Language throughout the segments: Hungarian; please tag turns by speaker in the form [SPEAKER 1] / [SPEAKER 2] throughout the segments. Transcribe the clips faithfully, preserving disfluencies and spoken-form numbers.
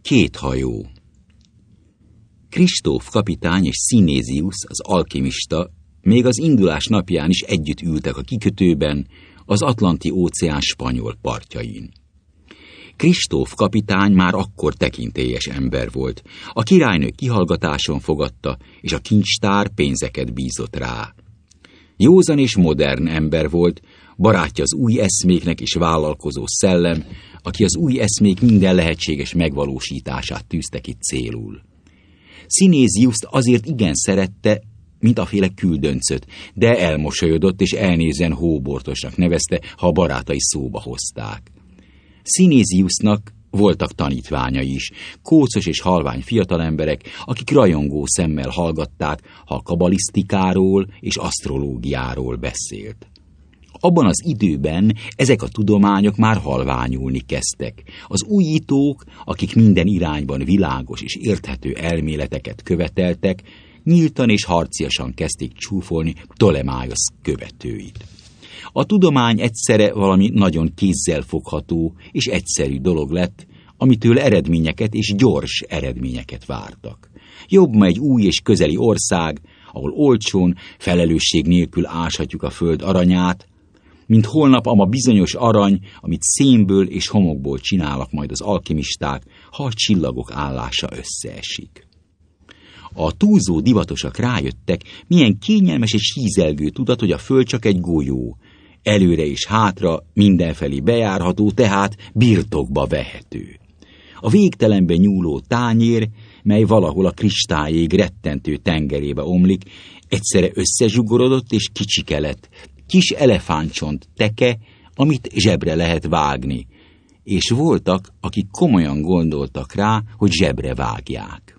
[SPEAKER 1] Két hajó. Kristóf kapitány és Szinéziusz, az alkimista, még az indulás napján is együtt ültek a kikötőben, az Atlanti-óceán spanyol partjain. Kristóf kapitány már akkor tekintélyes ember volt. A királynő kihallgatáson fogadta, és a kincstár pénzeket bízott rá. Józan és modern ember volt, barátja az új eszméknek és vállalkozó szellem, aki az új eszmék minden lehetséges megvalósítását tűzte ki célul. Szinéziuszt azért igen szerette, mint aféle küldöncöt, de elmosolyodott és elnézen hóbortosnak nevezte, ha a barátai szóba hozták. Szinéziusznak voltak tanítványai is, kócos és halvány fiatalemberek, akik rajongó szemmel hallgatták, ha a kabalisztikáról és asztrológiáról beszélt. Abban az időben ezek a tudományok már halványulni kezdtek. Az újítók, akik minden irányban világos és érthető elméleteket követeltek, nyíltan és harciasan kezdték csúfolni Ptolemájosz követőit. A tudomány egyszerre valami nagyon kézzelfogható és egyszerű dolog lett, amitől eredményeket és gyors eredményeket vártak. Jobb ma egy új és közeli ország, ahol olcsón, felelősség nélkül áshatjuk a föld aranyát, mint holnap ama bizonyos arany, amit szénből és homokból csinálnak majd az alkimisták, ha a csillagok állása összeesik. A túlzó divatosak rájöttek, milyen kényelmes és hízelgő tudat, hogy a föld csak egy golyó, előre és hátra, mindenfelé bejárható, tehát birtokba vehető. A végtelenbe nyúló tányér, mely valahol a kristályég rettentő tengerébe omlik, egyszerre összezsugorodott és kicsike lett, kis elefántcsont teke, amit zsebre lehet vágni, és voltak, akik komolyan gondoltak rá, hogy zsebre vágják.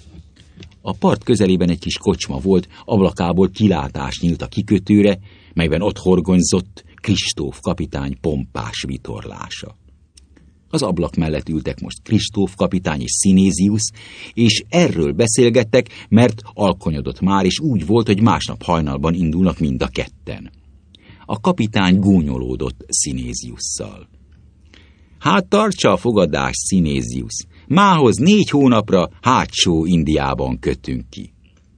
[SPEAKER 1] A part közelében egy kis kocsma volt, ablakából kilátás nyílt a kikötőre, melyben ott horgonyzott Kristóf kapitány pompás vitorlása. Az ablak mellett ültek most Kristóf kapitány és Szinéziusz, és erről beszélgettek, mert alkonyodott már, és úgy volt, hogy másnap hajnalban indulnak mind a ketten. A kapitány gúnyolódott Szinéziusszal. Hát tartsa a fogadást, Szinéziusz, mához négy hónapra hátsó Indiában kötünk ki.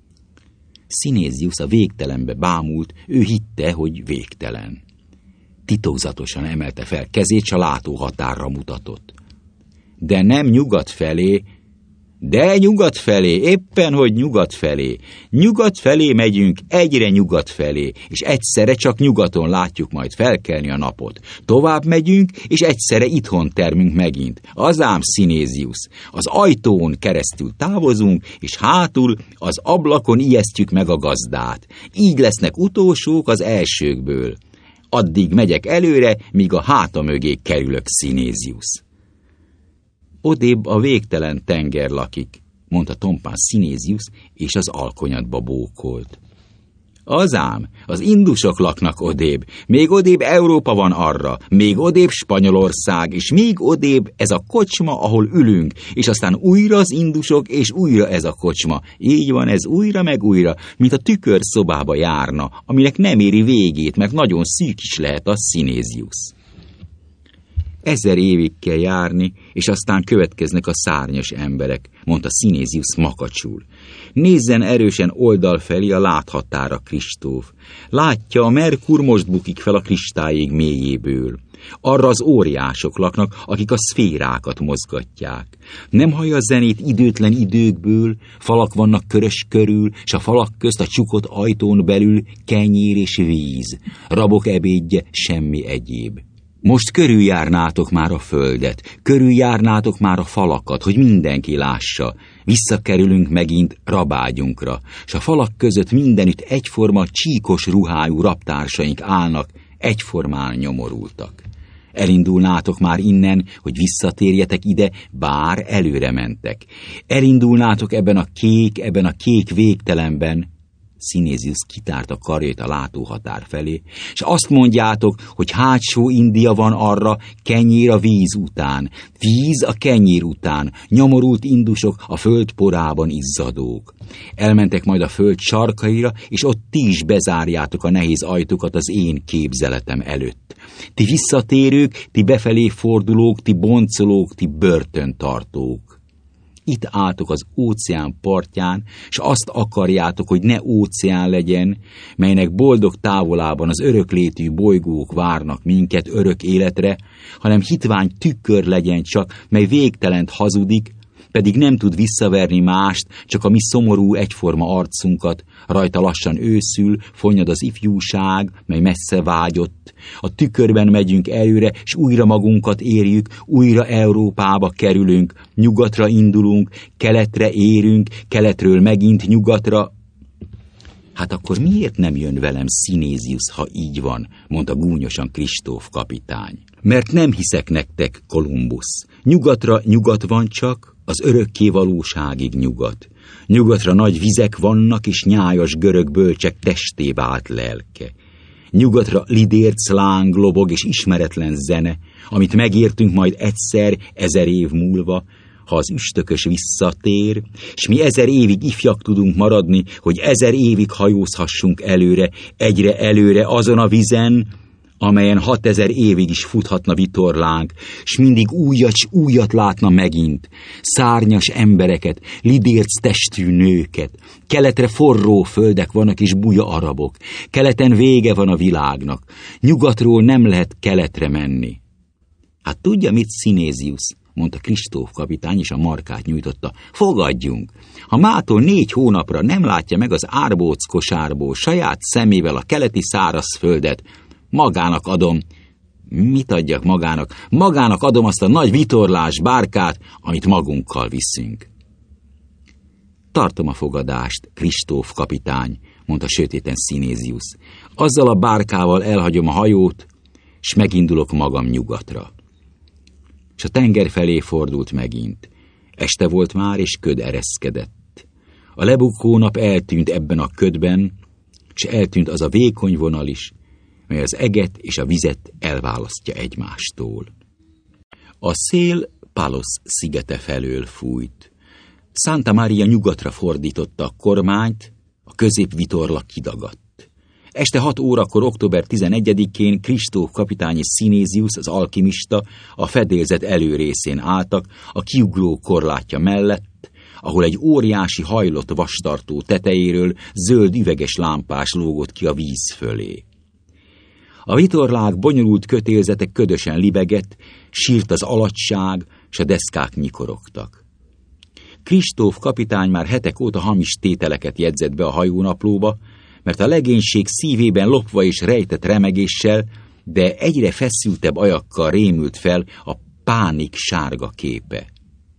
[SPEAKER 1] Szinéziusz a végtelenbe bámult, ő hitte, hogy végtelen. Titokzatosan emelte fel kezét, s a látóhatárra mutatott. De nem nyugat felé, de nyugat felé, éppen hogy nyugat felé. Nyugat felé megyünk, egyre nyugat felé, és egyszerre csak nyugaton látjuk majd felkelni a napot. Tovább megyünk, és egyszerre itthon termünk megint. Az ám, Szinéziusz, az ajtón keresztül távozunk, és hátul az ablakon ijesztjük meg a gazdát. Így lesznek utolsók az elsőkből. Addig megyek előre, míg a háta mögé kerülök, Szinéziusz. Odébb a végtelen tenger lakik, mondta tompán Szinéziusz, és az alkonyatba bókolt. Azám, az indusok laknak odébb, még odébb Európa van arra, még odébb Spanyolország, és még odébb ez a kocsma, ahol ülünk, és aztán újra az indusok, és újra ez a kocsma. Így van ez újra meg újra, mint a tükörszobába járna, aminek nem éri végét, mert nagyon szűk is lehet a Szinéziusz. Ezer évig kell járni, és aztán következnek a szárnyas emberek, mondta Szinéziusz makacsul. Nézzen erősen oldal felé a láthatára, Kristóf. Látja, a Merkur most bukik fel a kristályég mélyéből. Arra az óriások laknak, akik a szférákat mozgatják. Nem hallja a zenét időtlen időkből, falak vannak körös körül, s a falak közt a csukott ajtón belül kenyér és víz. Rabok ebédje, semmi egyéb. Most körüljárnátok már a földet, körüljárnátok már a falakat, hogy mindenki lássa. Visszakerülünk megint rabágyunkra, s a falak között mindenütt egyforma csíkos ruhájú raptársaink állnak, egyformán nyomorultak. Elindulnátok már innen, hogy visszatérjetek ide, bár előre mentek. Elindulnátok ebben a kék, ebben a kék végtelenben. Szinéziusz kitárt a karját a látóhatár felé, és azt mondjátok, hogy hátsó India van arra, kenyér a víz után, víz a kenyér után, nyomorult indusok a föld porában izzadók. Elmentek majd a föld sarkaira, és ott ti is bezárjátok a nehéz ajtókat az én képzeletem előtt. Ti visszatérők, ti befelé fordulók, ti boncolók, ti börtöntartók. itt álltok az óceán partján, s azt akarjátok, hogy ne óceán legyen, melynek boldog távolában az öröklétű bolygók várnak minket örök életre, hanem hitvány tükör legyen csak, mely végtelent hazudik, pedig nem tud visszaverni mást, csak a mi szomorú egyforma arcunkat, rajta lassan őszül, fonnyad az ifjúság, mely messze vágyott. A tükörben megyünk előre, s újra magunkat érjük, újra Európába kerülünk, nyugatra indulunk, keletre érünk, keletről megint nyugatra. Hát akkor miért nem jön velem Szinéziusz, ha így van, mondta gúnyosan Kristóf kapitány. Mert nem hiszek nektek, Kolumbusz. Nyugatra nyugat van csak, az örökké valóságig nyugat. Nyugatra nagy vizek vannak, és nyájas görög bölcsek testé vált lelke. Nyugatra lidérc láng lobog, és ismeretlen zene, amit megértünk majd egyszer, ezer év múlva, ha az üstökös visszatér, s mi ezer évig ifjak tudunk maradni, hogy ezer évig hajózhassunk előre, egyre előre azon a vizen, amelyen hatezer évig is futhatna vitorlánk, s mindig újat s újat látna megint, szárnyas embereket, lidérc testű nőket, keletre forró földek vannak és buja arabok, keleten vége van a világnak, nyugatról nem lehet keletre menni. Hát tudja mit, Szinéziusz, mondta Kristóf kapitány, és a markát nyújtotta. Fogadjunk! Ha mától négy hónapra nem látja meg az árbóc kosárból saját szemével a keleti szárazföldet, magának adom. Mit adjak magának? Magának adom azt a nagy vitorlás bárkát, amit magunkkal viszünk. Tartom a fogadást, Kristóf kapitány, mondta sötéten Szinéziusz. Azzal a bárkával elhagyom a hajót, s megindulok magam nyugatra. És a tenger felé fordult megint. Este volt már, és köd ereszkedett. A lebukó nap eltűnt ebben a ködben, és eltűnt az a vékony vonal is, mely az eget és a vizet elválasztja egymástól. A szél Palos szigete felől fújt. Santa Maria nyugatra fordította a kormányt, a középvitorla kidagadt. Este hat órakor, október tizenegyedikén Kristóf kapitány és Szinéziusz, az alkimista, a fedélzet előrészén álltak, a kiugró korlátja mellett, ahol egy óriási hajlott vastartó tetejéről zöld üveges lámpás lógott ki a víz fölé. A vitorlák bonyolult kötélzetek ködösen libegett, sírt az alacsság, s a deszkák nyikorogtak. Kristóf kapitány már hetek óta hamis tételeket jegyzett be a hajónaplóba, mert a legénység szívében lopva és rejtett remegéssel, de egyre feszültebb ajakkal rémült fel a pánik sárga képe.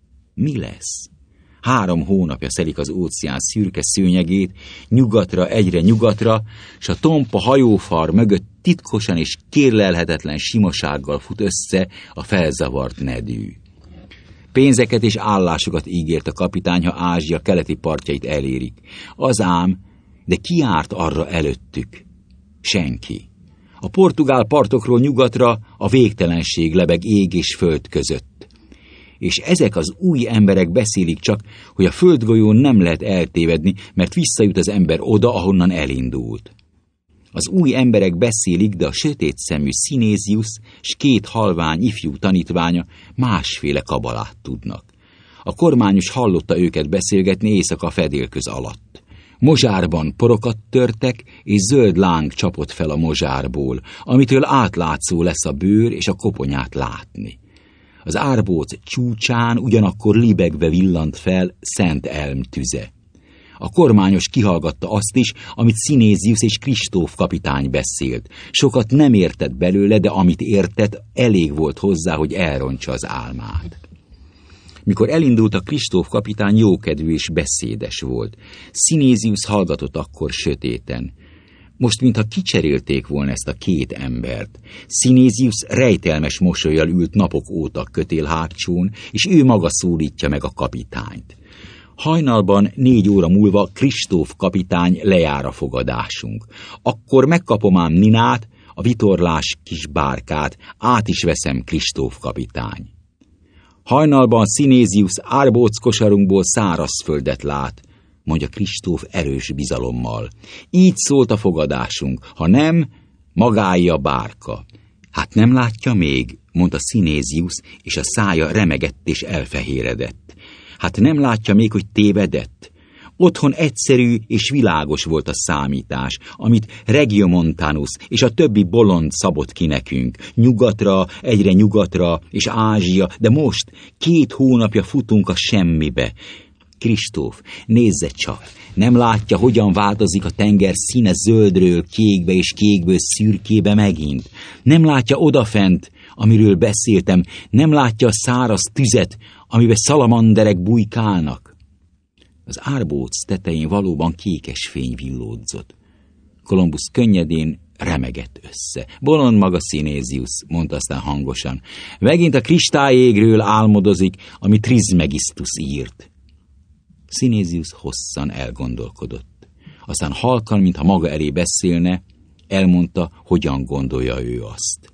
[SPEAKER 1] Mi lesz? Három hónapja szelik az óceán szürke szőnyegét, nyugatra, egyre nyugatra, s a tompa hajófar mögött titkosan és kérlelhetetlen simosággal fut össze a felzavart nedű. Pénzeket és állásokat ígért a kapitány, ha Ázsia keleti partjait elérik. Az ám, de ki járt arra előttük? Senki. A portugál partokról nyugatra a végtelenség lebeg ég és föld között. És ezek az új emberek beszélik csak, hogy a földgolyón nem lehet eltévedni, mert visszajut az ember oda, ahonnan elindult. Az új emberek beszélik, de a sötét szemű Szinéziusz s két halvány ifjú tanítványa másféle kabalát tudnak. A kormányos hallotta őket beszélgetni éjszaka fedélköz alatt. Mozsárban porokat törtek, és zöld láng csapott fel a mozsárból, amitől átlátszó lesz a bőr és a koponyát látni. Az árbóc csúcsán ugyanakkor libegve villant fel Szent Elm tüze. A kormányos kihallgatta azt is, amit Szinéziusz és Kristóf kapitány beszélt. Sokat nem értett belőle, de amit értett, elég volt hozzá, hogy elrontsa az álmát. Mikor elindult, a Kristóf kapitány jókedvű és beszédes volt. Szinéziusz hallgatott akkor sötéten. Most, mintha kicserélték volna ezt a két embert. Szinéziusz rejtelmes mosollyal ült napok óta kötél hágcsón, és ő maga szólítja meg a kapitányt. Hajnalban négy óra múlva Kristóf kapitány lejár a fogadásunk. Akkor megkapom ám Ninát, a vitorlás kis bárkát, át is veszem, Kristóf kapitány. Hajnalban Szinéziusz árbóc kosarunkból szárazföldet lát, mondja Kristóf erős bizalommal. Így szólt a fogadásunk, ha nem, magáé a bárka. Hát nem látja még, mondta Szinéziusz, és a szája remegett és elfehéredett. Hát nem látja még, hogy tévedett? Otthon egyszerű és világos volt a számítás, amit Regiomontanus és a többi bolond szabott ki nekünk. Nyugatra, egyre nyugatra, és Ázsia, de most két hónapja futunk a semmibe. Kristóf, nézze csak, nem látja, hogyan változik a tenger színe zöldről kékbe és kékből szürkébe megint? Nem látja odafent, amiről beszéltem, nem látja a száraz tüzet, amiben szalamanderek bujkálnak? Az árbóc tetején valóban kékes fény villódzott. Kolumbusz könnyedén remegett össze. Bolond maga Szinéziusz, mondta aztán hangosan. Megint a kristályégről álmodozik, amit Trismegistus írt. Szinéziusz hosszan elgondolkodott. Aztán halkan, mintha maga elé beszélne, elmondta, hogyan gondolja ő azt.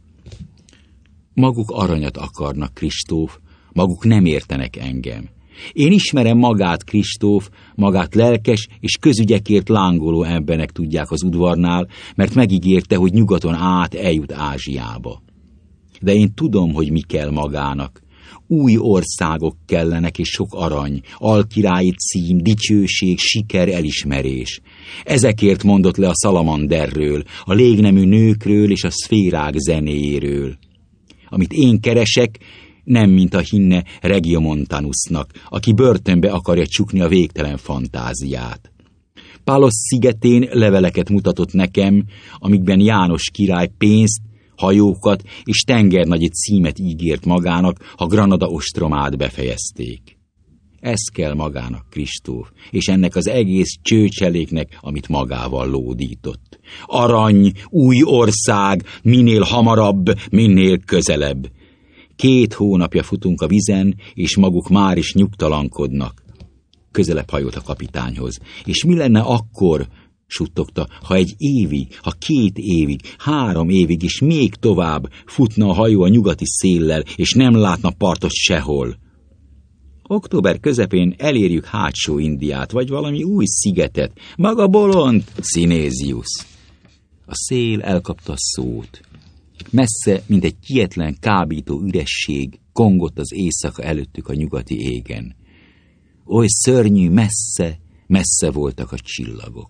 [SPEAKER 1] Maguk aranyat akarnak, Kristóf, maguk nem értenek engem. Én ismerem magát, Kristóf, magát lelkes és közügyekért lángoló embernek tudják az udvarnál, mert megígérte, hogy nyugaton át eljut Ázsiába. De én tudom, hogy mi kell magának. Új országok kellenek és sok arany, alkirályi cím, dicsőség, siker, elismerés. Ezekért mondott le a szalamanderről, a légnemű nőkről és a szférák zenéjéről. Amit én keresek, nem mint a hinne Regiomontanusnak, aki börtönbe akarja csukni a végtelen fantáziát. Palos szigetén leveleket mutatott nekem, amikben János király pénzt, hajókat és tengernagyi címet ígért magának, ha Granada ostromát befejezték. Ez kell magának, Kristóf, és ennek az egész csőcseléknek, amit magával lódított. Arany, új ország, minél hamarabb, minél közelebb. Két hónapja futunk a vizen, és maguk már is nyugtalankodnak. Közelebb hajolt a kapitányhoz. És mi lenne akkor, suttogta, ha egy évig, ha két évig, három évig, és még tovább futna a hajó a nyugati széllel, és nem látna partot sehol? Október közepén elérjük hátsó Indiát, vagy valami új szigetet. Maga bolond, Szinéziusz. A szél elkapta a szót. Messze, mint egy kietlen, kábító üresség, kongott az éjszaka előttük a nyugati égen. Oly szörnyű, messze, messze voltak a csillagok.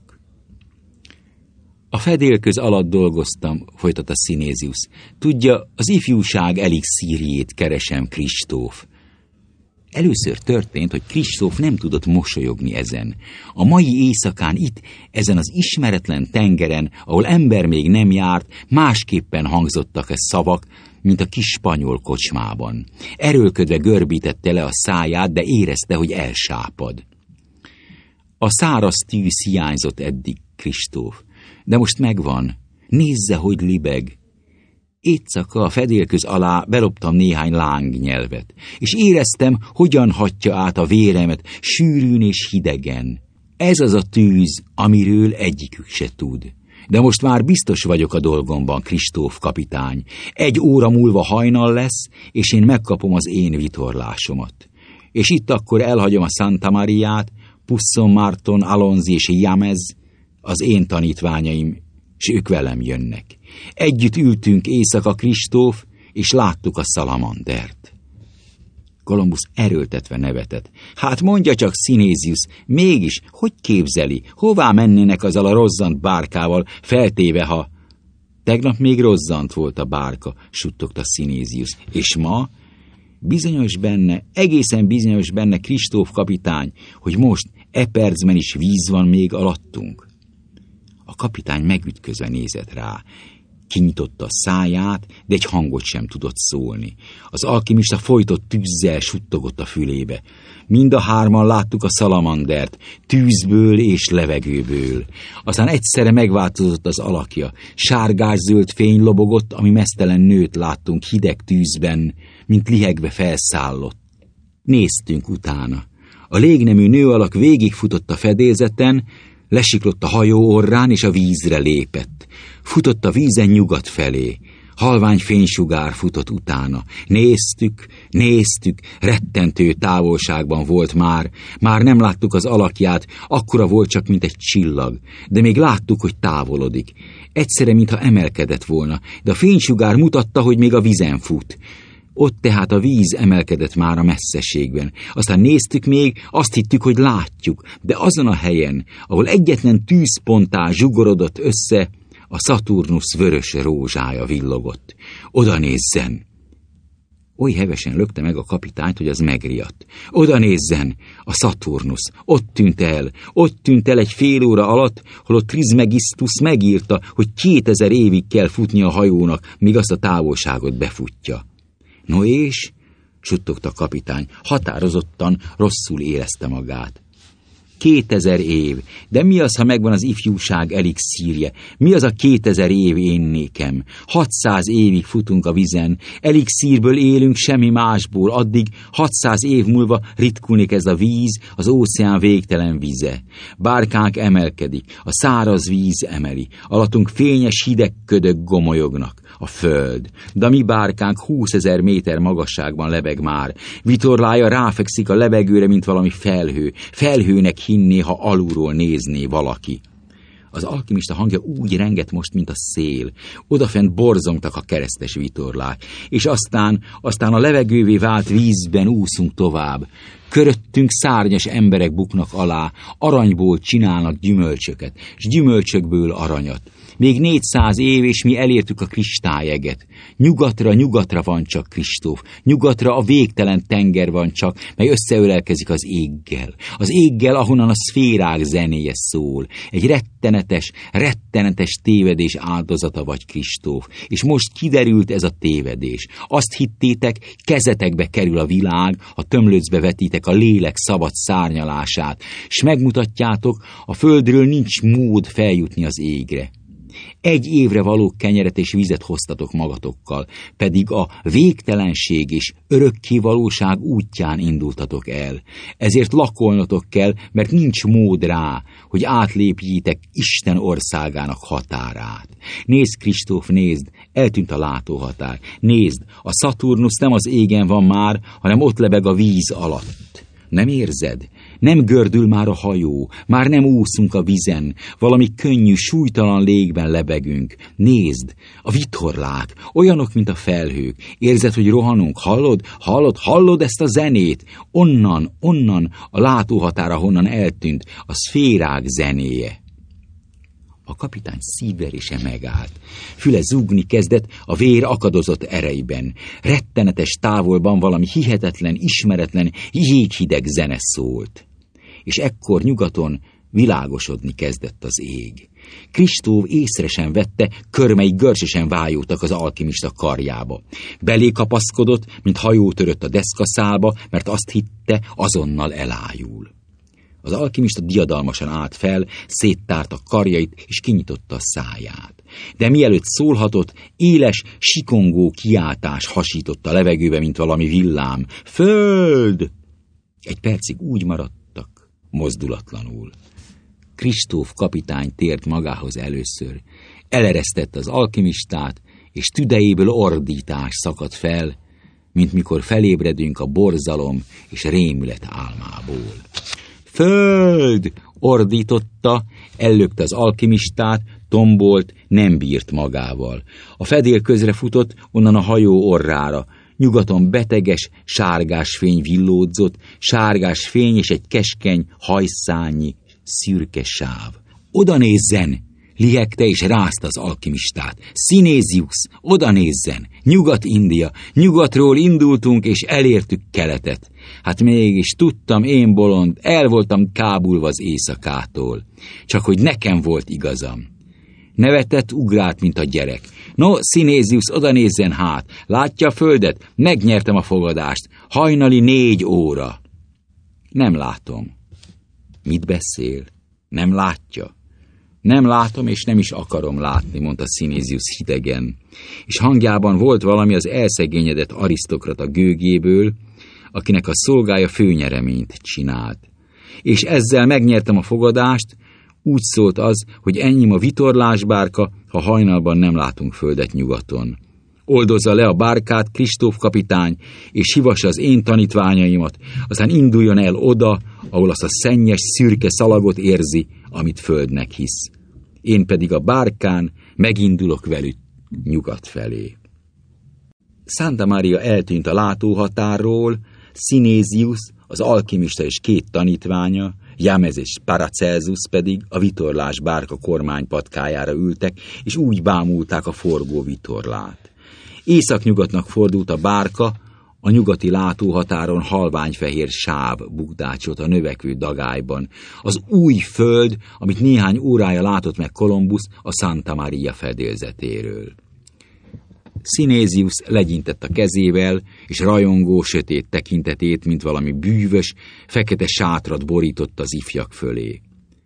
[SPEAKER 1] A fedélköz alatt dolgoztam, folytatta Szinéziusz. Tudja, az ifjúság elixírjét keresem, Kristóf. Először történt, hogy Kristóf nem tudott mosolyogni ezen. A mai éjszakán itt, ezen az ismeretlen tengeren, ahol ember még nem járt, másképpen hangzottak e szavak, mint a kis spanyol kocsmában. Erőlködve görbítette le a száját, de érezte, hogy elsápad. A száraz tűz hiányzott eddig, Kristóf, de most megvan. Nézze, hogy libeg. Éjszaka a fedélköz alá beloptam néhány lángnyelvet, és éreztem, hogyan hatja át a véremet sűrűn és hidegen. Ez az a tűz, amiről egyikük se tud. De most már biztos vagyok a dolgomban, Kristóf kapitány. Egy óra múlva hajnal lesz, és én megkapom az én vitorlásomat. És itt akkor elhagyom a Santa Mariát, Pusson Marton, Alonzi és Jamez, az én tanítványaim, s ők velem jönnek. Együtt ültünk éjszaka, Kristóf, és láttuk a szalamandert. Kolumbusz erőltetve nevetett. Hát mondja csak, Szinéziusz, mégis, hogy képzeli, hová mennének azzal a rozzant bárkával, feltéve, ha... Tegnap még rozzant volt a bárka, suttogta Szinéziusz. És ma? Bizonyos benne, egészen bizonyos benne, Kristóf kapitány, hogy most e percben is víz van még alattunk. A kapitány megütközve nézett rá. Kinyitotta a száját, de egy hangot sem tudott szólni. Az alkimista folytott tűzzel suttogott a fülébe. Mind a hárman láttuk a szalamandert, tűzből és levegőből. Aztán egyszerre megváltozott az alakja. Sárgás-zöld fény lobogott, ami meztelen nőt láttunk hideg tűzben, mint lihegve felszállott. Néztünk utána. A légnemű nő alak végigfutott a fedélzeten, lesiklott a hajó orrán, és a vízre lépett. Futott a vízen nyugat felé. Halvány fénysugár futott utána. Néztük, néztük, rettentő távolságban volt már. Már nem láttuk az alakját, akkora volt csak, mint egy csillag. De még láttuk, hogy távolodik. Egyszerre, mintha emelkedett volna, de a fénysugár mutatta, hogy még a vízen fut. Ott tehát a víz emelkedett már a messzeségben. Aztán néztük még, azt hittük, hogy látjuk, de azon a helyen, ahol egyetlen tűzponttá zsugorodott össze, a Szaturnusz vörös rózsája villogott. Oda nézzen! Oly hevesen lökte meg a kapitányt, hogy az megriadt. Oda nézzen! A Szaturnusz! Ott tűnt el! Ott tűnt el egy fél óra alatt, holott Trismegistus megírta, hogy kétezer évig kell futni a hajónak, míg azt a távolságot befutja. No és? Suttogta a kapitány. Határozottan rosszul érezte magát. Kétezer év. De mi az, ha megvan az ifjúság elixírje? Mi az a kétezer év én nékem? Hatszáz évig futunk a vizen. Elixírből élünk, semmi másból. Addig hatszáz év múlva ritkulni kezd a víz, az óceán végtelen vize. Bárkánk emelkedik, a száraz víz emeli. Alattunk fényes hideg ködök gomolyognak. A föld. De a mi bárkánk húszezer méter magasságban lebeg már. Vitorlája ráfekszik a levegőre, mint valami felhő. Felhőnek hinné, ha alulról nézné valaki. Az alkimista hangja úgy rengett most, mint a szél. Odafent borzongtak a keresztes vitorlák. És aztán, aztán a levegővé vált vízben úszunk tovább. Köröttünk szárnyas emberek buknak alá, aranyból csinálnak gyümölcsöket, s gyümölcsökből aranyat. Még négyszáz év, és mi elértük a kristályeget. Nyugatra, nyugatra van csak, Kristóf. Nyugatra a végtelen tenger van csak, mely összeölelkezik az éggel. Az éggel, ahonnan a szférák zenéje szól. Egy rettenetes, rettenetes tévedés áldozata vagy, Kristóf. És most kiderült ez a tévedés. Azt hittétek, kezetekbe kerül a világ, ha tömlöcbe vetitek a lélek szabad szárnyalását, s megmutatjátok, a földről nincs mód feljutni az égre. Egy évre való kenyeret és vizet hoztatok magatokkal, pedig a végtelenség és örökkévalóság útján indultatok el. Ezért lakolnotok kell, mert nincs mód rá, hogy átlépjétek Isten országának határát. Nézd, Kristóf, nézd, eltűnt a látóhatár. Nézd, a Szaturnusz nem az égen van már, hanem ott lebeg a víz alatt. Nem érzed? Nem gördül már a hajó, már nem úszunk a vizen, valami könnyű, súlytalan légben lebegünk. Nézd, a vitorlák, olyanok, mint a felhők. Érzed, hogy rohanunk? Hallod? Hallod? Hallod ezt a zenét? Onnan, onnan, a látóhatára, honnan eltűnt, a szférák zenéje. A kapitány szívverése megállt. Füle zúgni kezdett, a vér akadozott ereiben. Rettenetes távolban valami hihetetlen, ismeretlen, jéghideg zene szólt. És ekkor nyugaton világosodni kezdett az ég. Kristóf észre sem vette, körmei görcsösen vájultak az alkimista karjába. Belé kapaszkodott, mint hajó törött a deszkaszálba, mert azt hitte, azonnal elájul. Az alkimista diadalmasan állt fel, széttárta karjait, és kinyitotta a száját. De mielőtt szólhatott, éles, sikongó kiáltás hasított a levegőbe, mint valami villám. Föld! Egy percig úgy maradtak, mozdulatlanul. Kristóf kapitány tért magához először. Eleresztette az alkimistát, és tüdejéből ordítás szakadt fel, mint mikor felébredünk a borzalom és rémület álmából. Föld! Ordította, ellökte az alkimistát, tombolt, nem bírt magával. A fedél közre futott, onnan a hajó orrára. Nyugaton beteges, sárgás fény villódzott, sárgás fény és egy keskeny, hajszányi, szürke sáv. Oda nézzen! Lihegte és rázta az alkimistát. Szinéziusz, oda nézzen! Nyugat-India, nyugatról indultunk és elértük keletet. Hát mégis tudtam, én bolond, el voltam kábulva az éjszakától. Csak hogy nekem volt igazam. Nevetett, ugrált, mint a gyerek. No, Szinéziusz, oda nézzen hát! Látja a földet? Megnyertem a fogadást. Hajnali négy óra. Nem látom. Mit beszél? Nem látja? Nem látom, és nem is akarom látni, mondta Szinéziusz hidegen, és hangjában volt valami az elszegényedett arisztokrata gőgéből, akinek a szolgája főnyereményt csinált. És ezzel megnyertem a fogadást, úgy szólt az, hogy ennyi a vitorlásbárka, ha hajnalban nem látunk földet nyugaton. Oldozza le a bárkát, Kristóf kapitány, és hívassa az én tanítványaimat, aztán induljon el oda, ahol azt a szennyes, szürke szalagot érzi, amit földnek hisz. Én pedig a bárkán megindulok velük nyugat felé. Santa Maria eltűnt a látóhatárról, Sinézius, az alkimista és két tanítványa, Jámez és Paracelsus pedig a vitorlás bárka kormánypatkájára ültek, és úgy bámulták a forgó vitorlát. Északnyugatnak fordult a bárka, a nyugati látóhatáron halványfehér sáv bukdácsolt a növekvő dagályban. Az új föld, amit néhány órája látott meg Kolumbusz a Santa Maria fedélzetéről. Sinézius legyintett a kezével, és rajongó, sötét tekintetét, mint valami bűvös, fekete sátrat borított az ifjak fölé.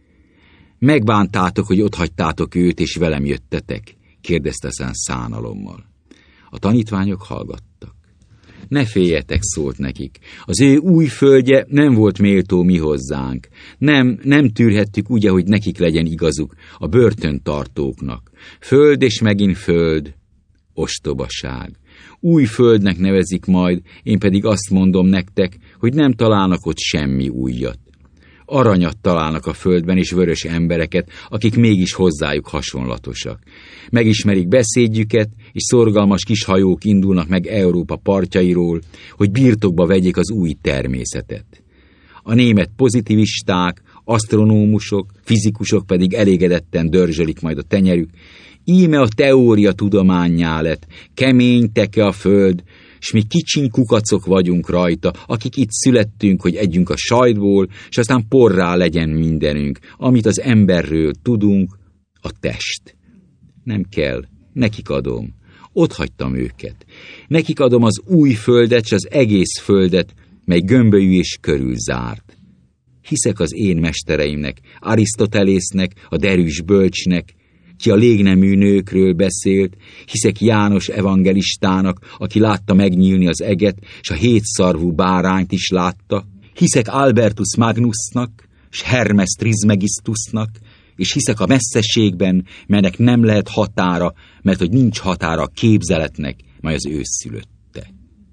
[SPEAKER 1] Megbántátok, hogy otthagytátok őt, és velem jöttetek? Kérdezte Szent szánalommal. A tanítványok hallgattak. Ne féljetek, szólt nekik. Az ő új földje nem volt méltó mi hozzánk. Nem, nem tűrhettük úgy, hogy nekik legyen igazuk, a börtöntartóknak. Föld és megint föld. Ostobaság. Új földnek nevezik majd, én pedig azt mondom nektek, hogy nem találnak ott semmi újat. Aranyat találnak a földben, és vörös embereket, akik mégis hozzájuk hasonlatosak. Megismerik beszédjüket, és szorgalmas kis hajók indulnak meg Európa partjairól, hogy birtokba vegyék az új természetet. A német pozitivisták, asztronómusok, fizikusok pedig elégedetten dörzsölik majd a tenyerük. Íme a teória tudománnyá lett, kemény teke a föld, s mi kicsiny kukacok vagyunk rajta, akik itt születtünk, hogy együnk a sajtból, s aztán porrá legyen mindenünk, amit az emberről tudunk, a test. Nem kell, nekik adom. Ott hagytam őket. Nekik adom az új földet, s az egész földet, mely gömbölyű és körülzárt. Hiszek az én mestereimnek, Arisztotelésznek, a derűs bölcsnek, ki a légnemű nőkről beszélt, hiszek János evangelistának, aki látta megnyílni az eget, s a hétszarvú bárányt is látta, hiszek Albertus Magnusnak, s Hermes Trismegistusnak, és hiszek a messzességben, melynek nem lehet határa, mert hogy nincs határa a képzeletnek, mely az ősz szülötte.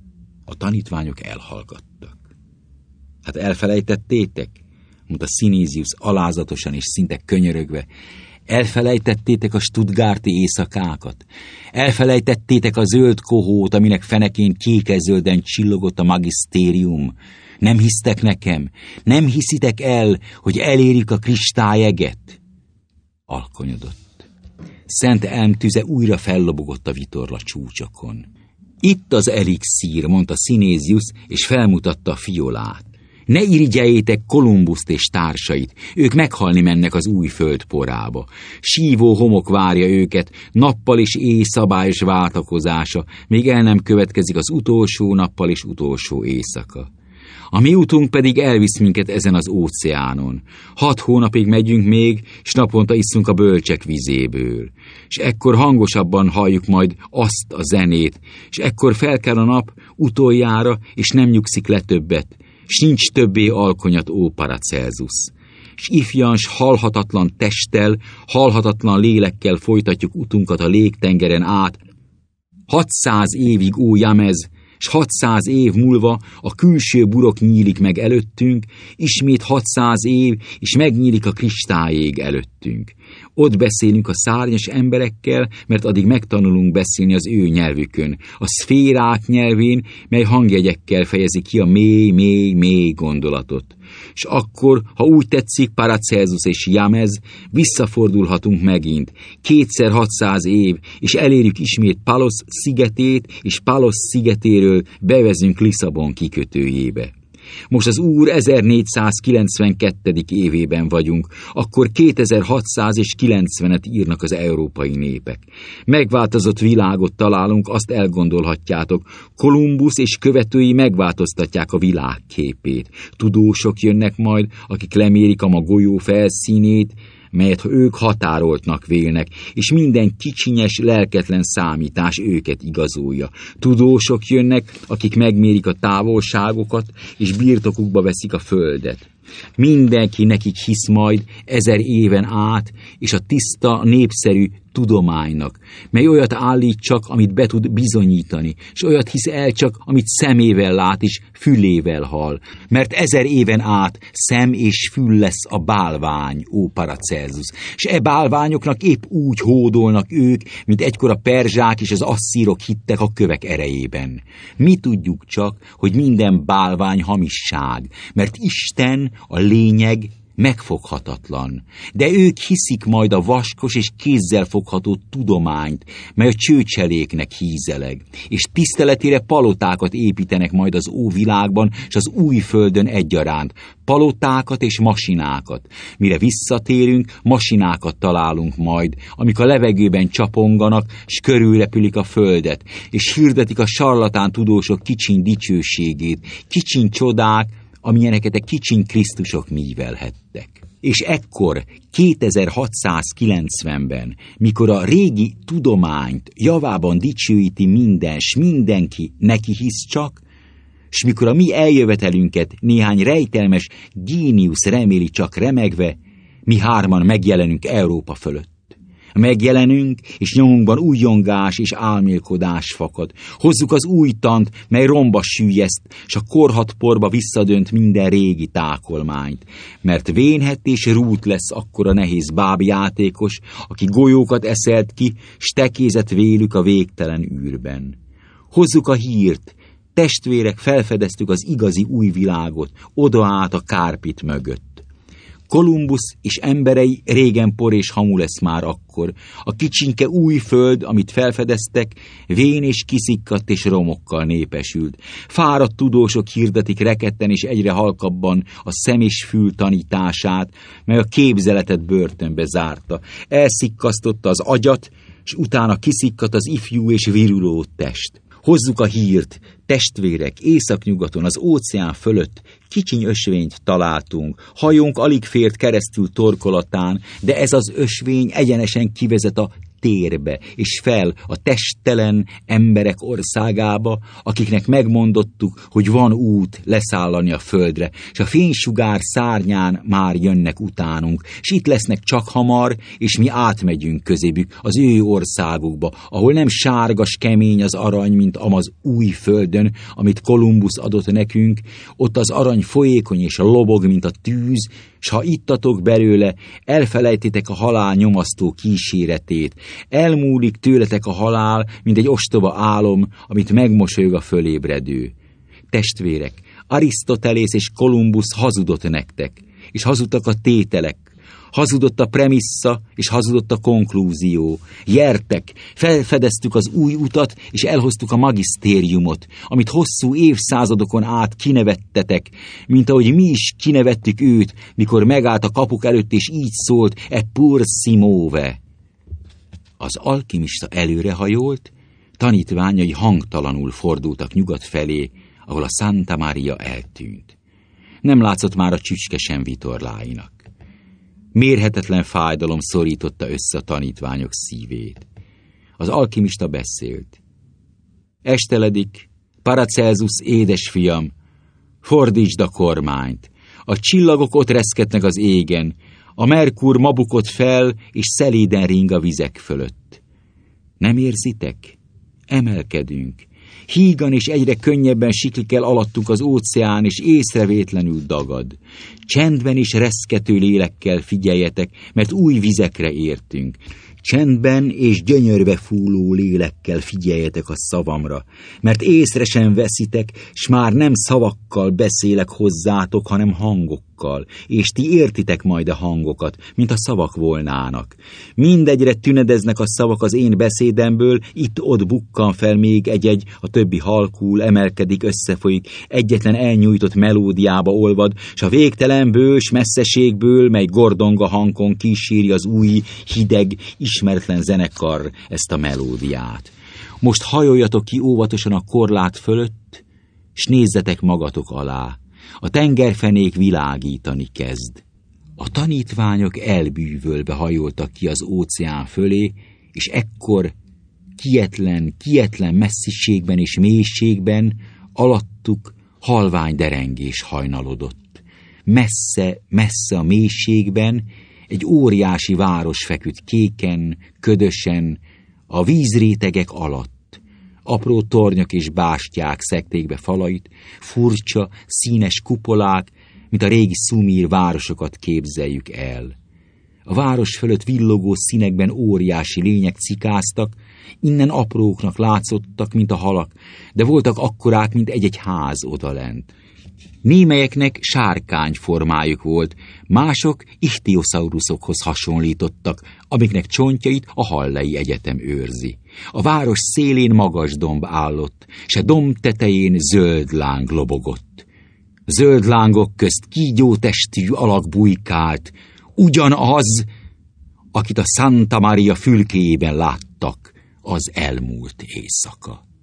[SPEAKER 1] A tanítványok elhallgattak. Hát elfelejtettétek? Mondta Sinézius alázatosan és szinte könyörögve. Elfelejtettétek a stuttgarti éjszakákat? Elfelejtettétek a zöld kohót, aminek fenekén kékezölden csillogott a magisztérium? Nem hisztek nekem? Nem hiszitek el, hogy elérjük a kristályeget? Alkonyodott. Szent elm tüze újra fellobogott a vitorla csúcsokon. Itt az elixír, mondta Sinézius, és felmutatta a fiolát. Ne irigyeljétek Kolumbuszt és társait, ők meghalni mennek az új föld porába. Sívó homok várja őket, nappal és éj szabályos váltakozása, még el nem következik az utolsó nappal és utolsó éjszaka. A mi utunk pedig elvisz minket ezen az óceánon. Hat hónapig megyünk még, s naponta iszunk a bölcsek vizéből. És ekkor hangosabban halljuk majd azt a zenét, és ekkor felkel a nap utoljára, és nem nyugszik le többet, s nincs többé alkonyat, ó Paracelsus. S ifjan, s halhatatlan testtel, halhatatlan lélekkel folytatjuk utunkat a légtengeren át. Hatszáz évig, ó Jámez, s hatszáz év múlva a külső burok nyílik meg előttünk, ismét hatszáz év, és megnyílik a kristályég előttünk. Ott beszélünk a szárnyas emberekkel, mert addig megtanulunk beszélni az ő nyelvükön, a szférák nyelvén, mely hangjegyekkel fejezi ki a mély, mély, mély gondolatot. És akkor, ha úgy tetszik, Paracelsus és Jámez, visszafordulhatunk megint, kétszer hatszáz év, és elérjük ismét Palos szigetét, és Palos szigetéről bevezünk Lisszabon kikötőjébe. Most az Úr ezernégyszázkilencvenkettedik évében vagyunk, akkor kétezer-hatszázkilencvenet írnak az európai népek. Megváltozott világot találunk, azt elgondolhatjátok. Kolumbusz és követői megváltoztatják a világ képét. Tudósok jönnek majd, akik lemérik a ma golyó felszínét, melyet ők határoltnak vélnek, és minden kicsinyes, lelketlen számítás őket igazolja. Tudósok jönnek, akik megmérik a távolságokat, és birtokukba veszik a földet. Mindenki nekik hisz majd ezer éven át, és a tiszta, népszerű tudománynak, mely olyat állít csak, amit be tud bizonyítani, és olyat hisz el csak, amit szemével lát és fülével hall, mert ezer éven át szem és fül lesz a bálvány, ó Paracelsus, és e bálványoknak épp úgy hódolnak ők, mint egykor a perzsák és az asszírok hittek a kövek erejében. Mi tudjuk csak, hogy minden bálvány hamisság, mert Isten, a lényeg, megfoghatatlan, de ők hiszik majd a vaskos és kézzel fogható tudományt, mely a csőcseléknek hízeleg, és tiszteletére palotákat építenek majd az óvilágban és az új földön egyaránt, palotákat és masinákat. Mire visszatérünk, masinákat találunk majd, amik a levegőben csaponganak, s körülrepülik a földet, és hirdetik a sarlatán tudósok kicsiny dicsőségét, kicsiny csodák, amilyeneket a kicsiny Krisztusok művelhettek. És ekkor, kétezer-hatszázkilencvenben, mikor a régi tudományt javában dicsőíti minden, s mindenki neki hisz csak, s mikor a mi eljövetelünket néhány rejtelmes géniusz reméli csak remegve, mi hárman megjelenünk Európa fölött. Megjelenünk, és nyomunkban újongás és álmélkodás fakad. Hozzuk az új tant, mely romba süllyeszt, s a korhat porba visszadönt minden régi tákolmányt. Mert vénhet és rút lesz akkora nehéz bábjátékos, aki golyókat eszelt ki, s tekézett vélük a végtelen űrben. Hozzuk a hírt, testvérek, felfedeztük az igazi új világot, oda át a Kárpit mögött. Kolumbusz és emberei régen por és hamu lesz már akkor. A kicsinke új föld, amit felfedeztek, vén és kiszikkadt és romokkal népesült. Fáradt tudósok hirdetik rekedten és egyre halkabban a szem és fül tanítását, mely a képzeletet börtönbe zárta. Elszikkasztotta az agyat, s utána kiszikkadt az ifjú és viruló test. Hozzuk a hírt, testvérek, északnyugaton, az óceán fölött kicsiny ösvényt találtunk. Hajónk alig fért keresztül torkolatán, de ez az ösvény egyenesen kivezet a térbe, és fel a testtelen emberek országába, akiknek megmondottuk, hogy van út leszállani a földre, és a fénysugár szárnyán már jönnek utánunk, és itt lesznek csak hamar, és mi átmegyünk közébük az ő országukba, ahol nem sárgas kemény az arany, mint amaz új földön, amit Kolumbusz adott nekünk, ott az arany folyékony és lobog, mint a tűz, s ha ittatok belőle, elfelejtitek a halál nyomasztó kíséretét, elmúlik tőletek a halál, mint egy ostoba álom, amit megmosolyog a fölébredő. Testvérek, Arisztotelész és Kolumbusz hazudott nektek, és hazudtak a tételek, hazudott a premissza, és hazudott a konklúzió. Jertek, felfedeztük az új utat, és elhoztuk a magisztériumot, amit hosszú évszázadokon át kinevettetek, mint ahogy mi is kinevettük őt, mikor megállt a kapuk előtt, és így szólt, e pur si move. Az alkimista előrehajolt, tanítványai hangtalanul fordultak nyugat felé, ahol a Santa Maria eltűnt. Nem látszott már a csücske sem vitorláinak. Mérhetetlen fájdalom szorította össze a tanítványok szívét. Az alkimista beszélt. Esteledik, Paracelsus édesfiam, fordítsd a kormányt. A csillagok ott reszketnek az égen, a Merkur ma bukott fel, és szelíden ring a vizek fölött. Nem érzitek? Emelkedünk. Hígan és egyre könnyebben siklik el alattunk az óceán, és észrevétlenül dagad. Csendben és reszkető lélekkel figyeljetek, mert új vizekre értünk. Csendben és gyönyörbe fúló lélekkel figyeljetek a szavamra, mert észre sem veszitek, s már nem szavakkal beszélek hozzátok, hanem hangokkal, és ti értitek majd a hangokat, mint a szavak volnának. Mindegyre tünedeznek a szavak az én beszédemből, itt-ott bukkan fel még egy-egy, a többi halkul, emelkedik, összefolyik, egyetlen elnyújtott melódiába olvad, s a végtelen bős messzeségből, mely gordonga hangon kíséri az új, hideg, ismeretlen zenekar ezt a melódiát. Most hajoljatok ki óvatosan a korlát fölött, s nézzetek magatok alá. A tengerfenék világítani kezd. A tanítványok elbűvölve hajoltak ki az óceán fölé, és ekkor kietlen, kietlen messziségben és mélységben alattuk halvány derengés hajnalodott. Messze, messze a mélységben Egy óriási város feküdt kéken, ködösen, a vízrétegek alatt. Apró tornyok és bástyák szekték be falait, furcsa, színes kupolák, mint a régi szumír városokat képzeljük el. A város fölött villogó színekben óriási lények cikáztak, innen apróknak látszottak, mint a halak, de voltak akkorák, mint egy-egy ház odalent. Némelyeknek sárkány formájuk volt, mások ichthyosaurusokhoz hasonlítottak, amiknek csontjait a Hallei Egyetem őrzi. A város szélén magas domb állott, s a domb tetején zöld láng lobogott. Zöld lángok közt kígyótestű alak bujkált, ugyanaz, akit a Santa Maria fülkéjében láttak az elmúlt éjszaka.